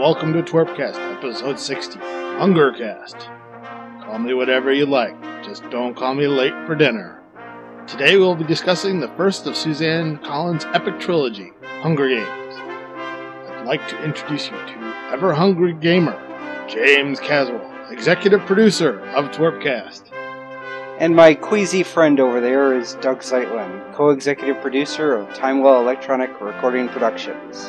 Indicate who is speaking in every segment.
Speaker 1: welcome to Twerpcast, episode 60, Hungercast. Call me whatever you like, just don't call me late for dinner. Today we'll be discussing the first of Suzanne Collins' epic trilogy, Hunger Games. I'd like to introduce you to Ever Hungry Gamer, James Caswell, executive producer of Twerpcast.
Speaker 2: And my queasy friend over there is Doug Zeitlin, co-executive producer of Timewell Electronic Recording Productions.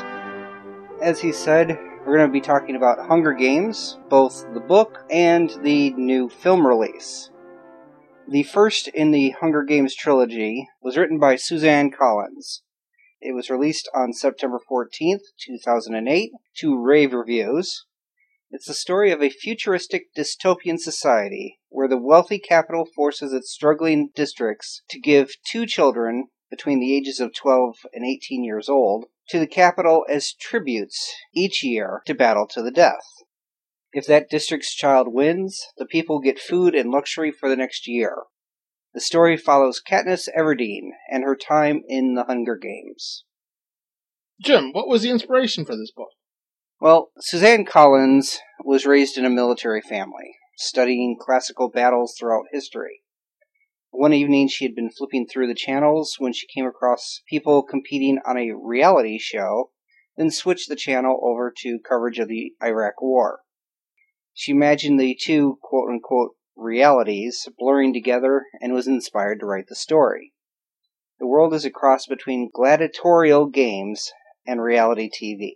Speaker 2: As he said, we're going to be talking about Hunger Games, both the book and the new film release. The first in the Hunger Games trilogy was written by Suzanne Collins. It was released on September 14th, 2008, to rave reviews. It's the story of a futuristic dystopian society where the wealthy capital forces its struggling districts to give two children between the ages of 12 and 18 years old to the capital as tributes each year to battle to the death. If that district's child wins, the people get food and luxury for the next year. The story follows Katniss Everdeen and her time in the Hunger Games.
Speaker 1: Jim, what was the inspiration for this book?
Speaker 2: Well, Suzanne Collins was raised in a military family, studying classical battles throughout history. One evening she had been flipping through the channels when she came across people competing on a reality show, then switched the channel over to coverage of the Iraq War. She imagined the two quote-unquote realities blurring together and was inspired to write the story. The world is a cross between gladiatorial games and reality TV.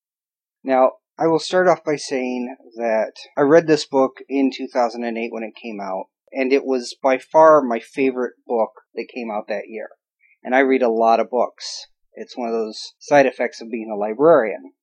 Speaker 2: Now, I will start off by saying that I read this book in 2008 when it came out, and it was by far my favorite book that came out that year. And I read a lot of books. It's one of those side effects of being a librarian.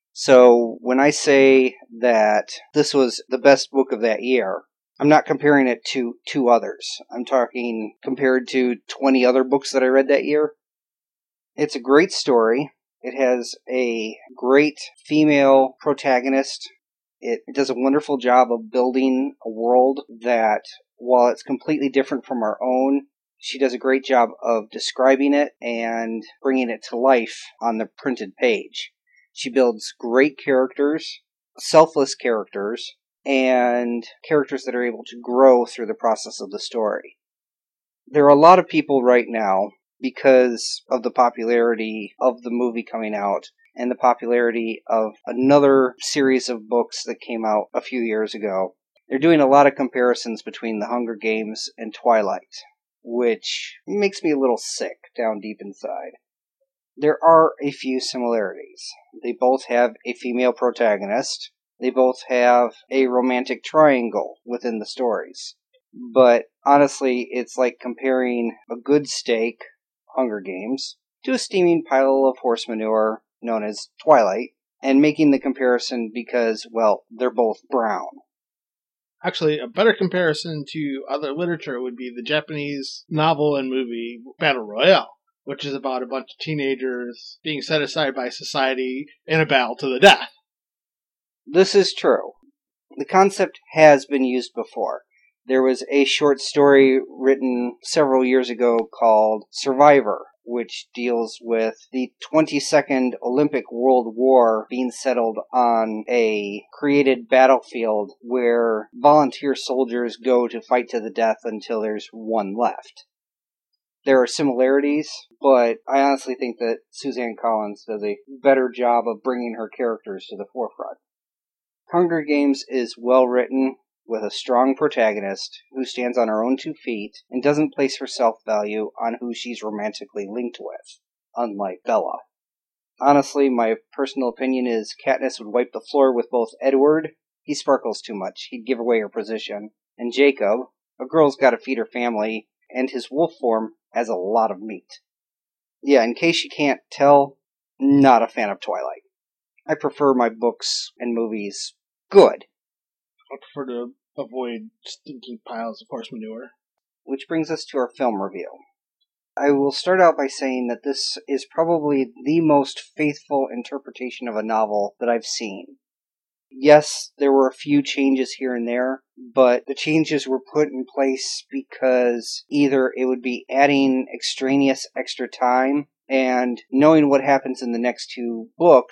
Speaker 2: So when I say that this was the best book of that year, I'm not comparing it to two others. I'm talking compared to 20 other books that I read that year. It's a great story. It has a great female protagonist. It does a wonderful job of building a world that, while it's completely different from our own, she does a great job of describing it and bringing it to life on the printed page. She builds great characters, selfless characters, and characters that are able to grow through the process of the story. There are a lot of people right now, because of the popularity of the movie coming out and the popularity of another series of books that came out a few years ago, they're doing a lot of comparisons between The Hunger Games and Twilight, which makes me a little sick down deep inside. There are a few similarities. They both have a female protagonist. They both have a romantic triangle within the stories. But honestly, it's like comparing a good steak, Hunger Games, to a steaming pile of horse manure known as Twilight, and making the comparison because, well, they're both brown.
Speaker 1: Actually, a better comparison to other literature would be the Japanese novel and movie Battle Royale, which is about a bunch of teenagers being set aside by society in a battle to the death.
Speaker 2: This is true. The concept has been used before. There was a short story written several years ago called Survivor, which deals with the 22nd Olympic World War being settled on a created battlefield where volunteer soldiers go to fight to the death until there's one left. There are similarities, but I honestly think that Suzanne Collins does a better job of bringing her characters to the forefront. Hunger Games is well written, with a strong protagonist who stands on her own 2 feet and doesn't place her self-value on who she's romantically linked with, unlike Bella. Honestly, my personal opinion is Katniss would wipe the floor with both Edward, he sparkles too much, he'd give away her position, and Jacob, a girl's gotta feed her family, and his wolf form has a lot of meat. Yeah, in case you can't tell, not a fan of Twilight. I prefer my books and movies good.
Speaker 1: I prefer to avoid stinky piles of horse manure.
Speaker 2: Which brings us to our film review. I will start out by saying that this is probably the most faithful interpretation of a novel that I've seen. Yes, there were a few changes here and there, but the changes were put in place because either it would be adding extraneous extra time, and knowing what happens in the next 2 books,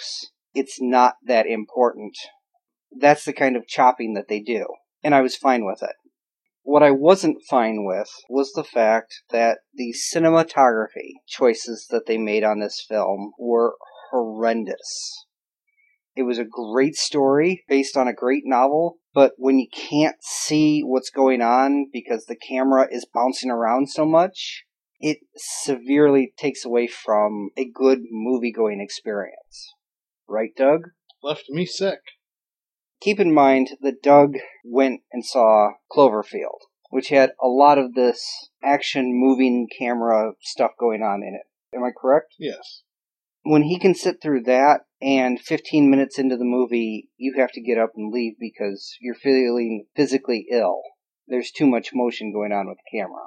Speaker 2: it's not that important. That's the kind of chopping that they do, and I was fine with it. What I wasn't fine with was the fact that the cinematography choices that they made on this film were horrendous. It was a great story based on a great novel, but when you can't see what's going on because the camera is bouncing around so much, it severely takes away from a good movie-going experience. Right, Doug?
Speaker 1: Left me sick.
Speaker 2: Keep in mind that Doug went and saw Cloverfield, which had a lot of this action moving camera stuff going on in it. Am I correct?
Speaker 1: Yes.
Speaker 2: When he can sit through that, and 15 minutes into the movie, you have to get up and leave because you're feeling physically ill. There's too much motion going on with the camera.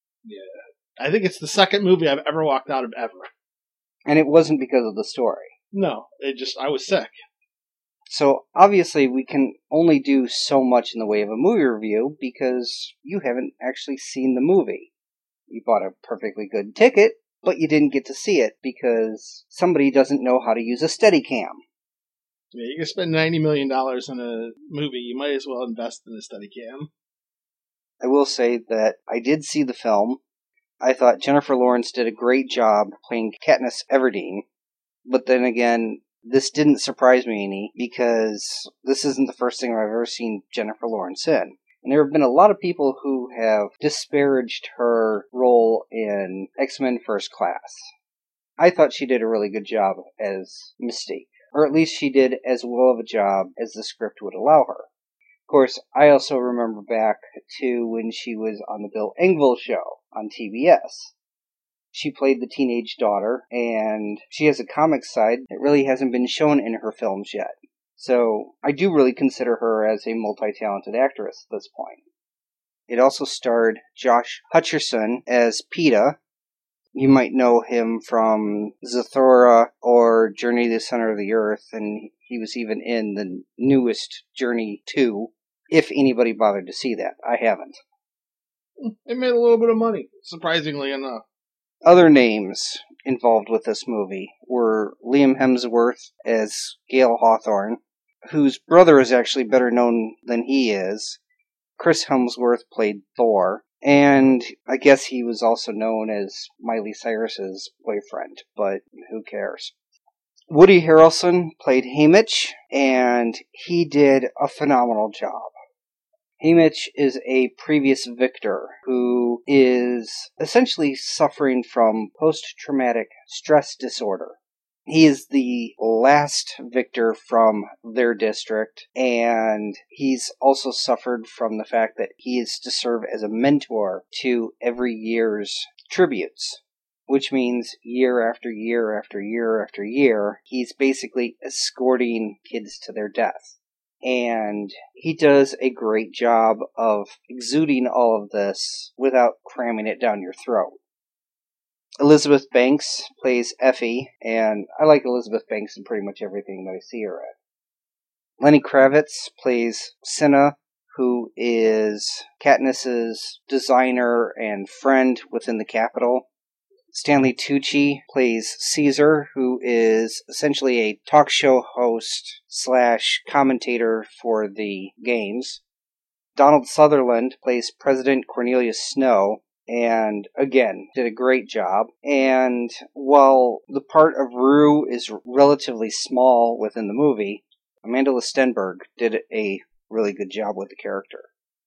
Speaker 1: Yeah. I think it's the second movie I've ever walked out of ever.
Speaker 2: And it wasn't because of the story.
Speaker 1: No, I was sick.
Speaker 2: So, obviously, we can only do so much in the way of a movie review because you haven't actually seen the movie. You bought a perfectly good ticket, but you didn't get to see it because somebody doesn't know how to use a Steadicam.
Speaker 1: Yeah, you can spend $90 million on a movie, you might as well invest in a Steadicam.
Speaker 2: I will say that I did see the film. I thought Jennifer Lawrence did a great job playing Katniss Everdeen, but then again, this didn't surprise me any because this isn't the first thing I've ever seen Jennifer Lawrence in. And there have been a lot of people who have disparaged her role in X-Men First Class. I thought she did a really good job as Mystique, or at least she did as well of a job as the script would allow her. Of course, I also remember back to when she was on the Bill Engvall show on TBS. She played the teenage daughter, and she has a comic side that really hasn't been shown in her films yet. So, I do really consider her as a multi-talented actress at this point. It also starred Josh Hutcherson as Peeta. You might know him from Zathura or Journey to the Center of the Earth, and he was even in the newest Journey 2, if anybody bothered to see that. I haven't.
Speaker 1: It made a little bit of money, surprisingly enough.
Speaker 2: Other names involved with this movie were Liam Hemsworth as Gale Hawthorne, whose brother is actually better known than he is. Chris Hemsworth played Thor, and I guess he was also known as Miley Cyrus's boyfriend, but who cares? Woody Harrelson played Haymitch, and he did a phenomenal job. Haymitch is a previous victor who is essentially suffering from post-traumatic stress disorder. He is the last victor from their district, and he's also suffered from the fact that he is to serve as a mentor to every year's tributes, which means year after year after year after year, he's basically escorting kids to their death. And he does a great job of exuding all of this without cramming it down your throat. Elizabeth Banks plays Effie, and I like Elizabeth Banks in pretty much everything that I see her in. Lenny Kravitz plays Cinna, who is Katniss's designer and friend within the Capitol. Stanley Tucci plays Caesar, who is essentially a talk show host / commentator for the games. Donald Sutherland plays President Cornelius Snow, and again, did a great job. And while the part of Rue is relatively small within the movie, Amanda Stenberg did a really good job with the character.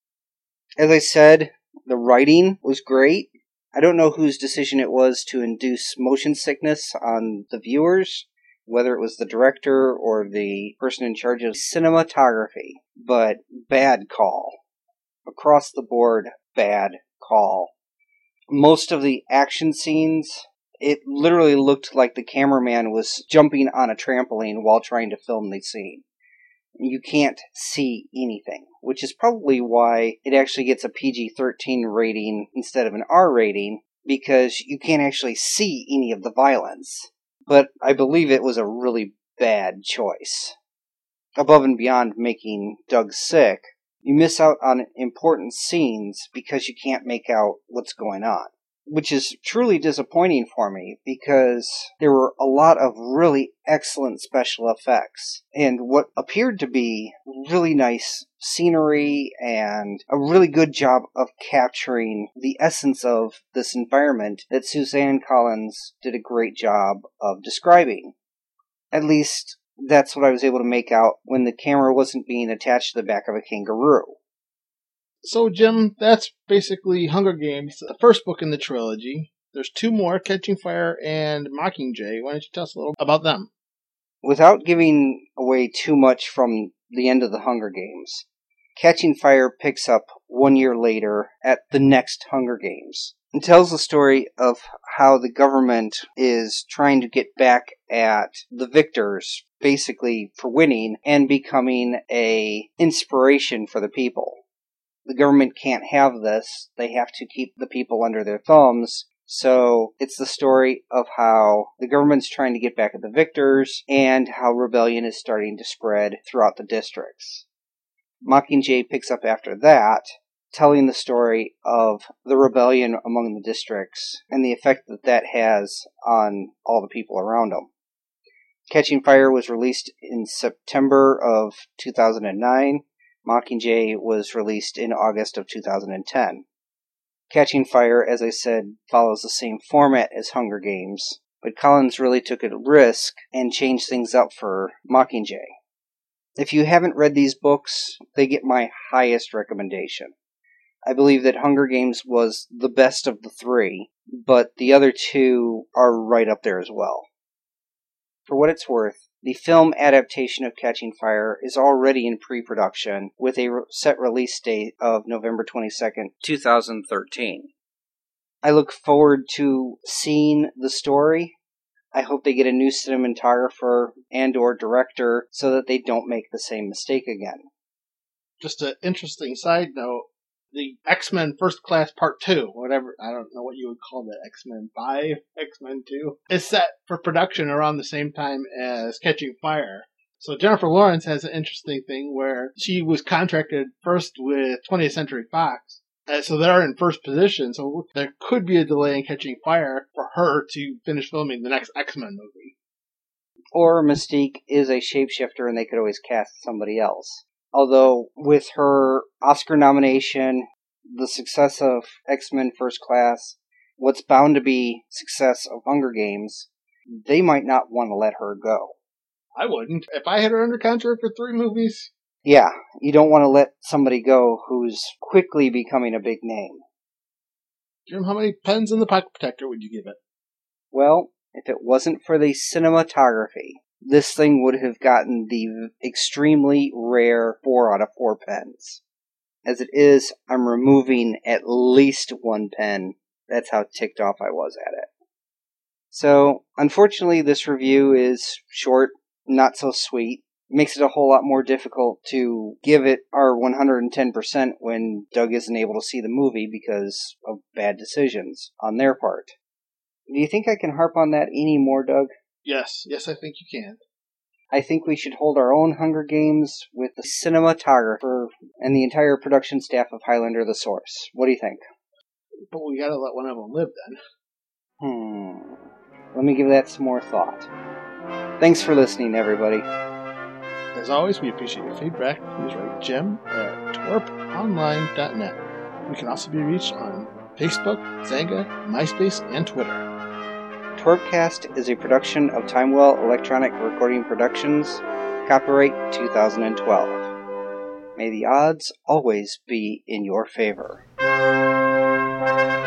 Speaker 2: As I said, the writing was great. I don't know whose decision it was to induce motion sickness on the viewers, whether it was the director or the person in charge of cinematography, but bad call. Across the board, bad call. Most of the action scenes, it literally looked like the cameraman was jumping on a trampoline while trying to film the scene. You can't see anything, which is probably why it actually gets a PG-13 rating instead of an R rating, because you can't actually see any of the violence. But I believe it was a really bad choice. Above and beyond making Doug sick, you miss out on important scenes because you can't make out what's going on. which is truly disappointing for me because there were a lot of really excellent special effects and what appeared to be really nice scenery and a really good job of capturing the essence of this environment that Suzanne Collins did a great job of describing. At least, that's what I was able to make out when the camera wasn't being attached to the back of a kangaroo.
Speaker 1: So, Jim, that's basically Hunger Games, the first book in the trilogy. There's 2 more, Catching Fire and Mockingjay. Why don't you tell us a little about them?
Speaker 2: Without giving away too much from the end of the Hunger Games, Catching Fire picks up 1 year later at the next Hunger Games. It tells the story of how the government is trying to get back at the victors, basically for winning, and becoming an inspiration for the people. The government can't have this. They have to keep the people under their thumbs. So it's the story of how the government's trying to get back at the victors and how rebellion is starting to spread throughout the districts. Mockingjay picks up after that, telling the story of the rebellion among the districts and the effect that that has on all the people around them. Catching Fire was released in September of 2009. Mockingjay was released in August of 2010. Catching Fire, as I said, follows the same format as Hunger Games, but Collins really took a risk and changed things up for Mockingjay. If you haven't read these books, they get my highest recommendation. I believe that Hunger Games was the best of the 3, but the other 2 are right up there as well. For what it's worth, the film adaptation of Catching Fire is already in pre-production with a set release date of November 22nd, 2013. I look forward to seeing the story. I hope they get a new cinematographer and or director so that they don't make the same mistake again.
Speaker 1: Just an interesting side note, the X-Men First Class Part 2, whatever, I don't know what you would call that, X-Men 5, X-Men 2, is set for production around the same time as Catching Fire. So Jennifer Lawrence has an interesting thing where she was contracted first with 20th Century Fox, so they're in first position, so there could be a delay in Catching Fire for her to finish filming the next X-Men movie.
Speaker 2: Or Mystique is a shapeshifter and they could always cast somebody else. Although, with her Oscar nomination, the success of X-Men First Class, what's bound to be success of Hunger Games, they might not want to let her go.
Speaker 1: I wouldn't. If I had her under contract for 3 movies.
Speaker 2: Yeah, you don't want to let somebody go who's quickly becoming a big name.
Speaker 1: Jim, how many pens in the pocket protector would you give it?
Speaker 2: Well, if it wasn't for the cinematography, this thing would have gotten the extremely rare 4 out of 4 pens. As it is, I'm removing at least 1 pen. That's how ticked off I was at it. So, unfortunately, this review is short, not so sweet. Makes it a whole lot more difficult to give it our 110% when Doug isn't able to see the movie because of bad decisions on their part. Do you think I can harp on that any more, Doug?
Speaker 1: Yes, I think you can.
Speaker 2: I think we should hold our own Hunger Games with the cinematographer and the entire production staff of Highlander the Source. What do you think?
Speaker 1: But we gotta let one of them live then.
Speaker 2: Let me give that some more thought. Thanks for listening, everybody.
Speaker 1: As always, we appreciate your feedback. Please write Jim at twerponline.net. We can also be reached on Facebook, Xanga, MySpace, and Twitter.
Speaker 2: Twerpcast is a production of Timewell Electronic Recording Productions, copyright 2012. May the odds always be in your favor.